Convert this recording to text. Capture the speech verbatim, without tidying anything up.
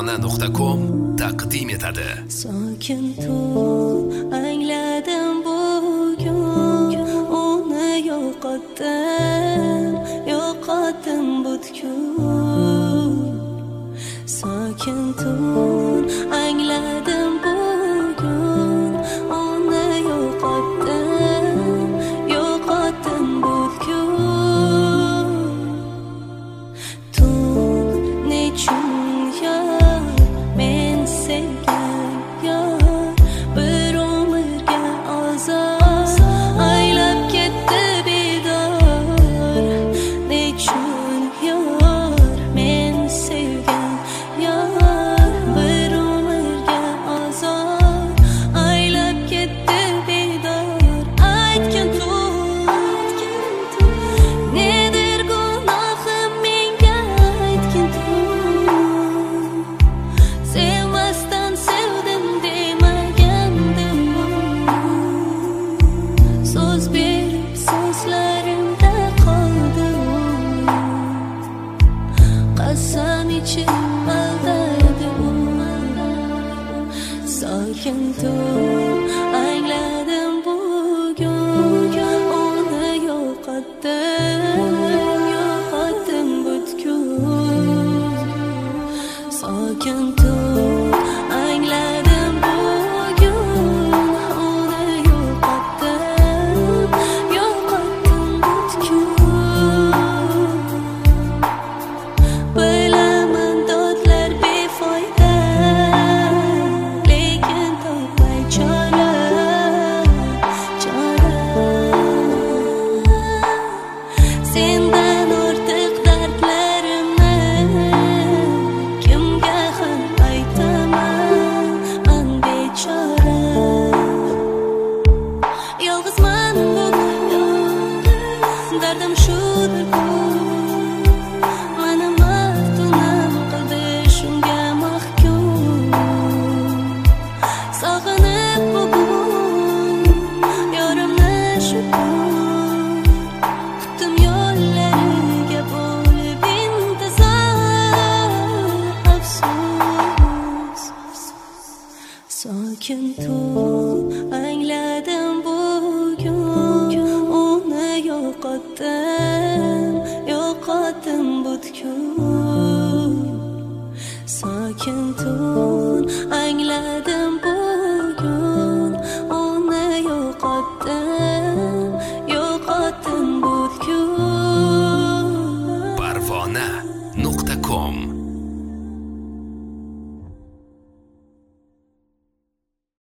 parvona nuqta com taqdim etadi. Sokin tun angladim bugun, uni yo'qotdim, yo'qotdim butkul. Sokin tun angladim bugun, uni yo'qotdim, yo'qotdim butkul. Tun nechun yar men sevgan yar, bir umrga azob aylab ketdi bedor. Nechun yar men sevgan yar, bir umrga azob aylab ketdi bedor. Aytgin tun, nedir gunohim menga, aytgin tun. Sevmasdan sevdim demagandim, so'z berib so'zlarimda qoldim. Qasam ichib aldadi u. Sokin tun angladim bugun, uni yo'qotdim, yo'qotdim butkul. Sokin tun angladim bugun, uni yo'qotdim, yo'qotdim butkul. Bilaman dodlar befoyda, lekin topmay chora, chora. Sendan ortiq dardlarimni kimga ham aytaman, man bechora. Yolg'izman bugun, dardim shudir bu. Mani maftunam qildi shunga mahkum. Sog'inib bugun yorimni shu kun, kutdim yo'llariga bo'lib intizor. Afsus, sokin tun angladim bugun, uni yo'qotdim, yo'qotdim butkul. Sokin tun angladim bugun, uni yo'qotdim, yo'qotdim butkul. parvona nuqta com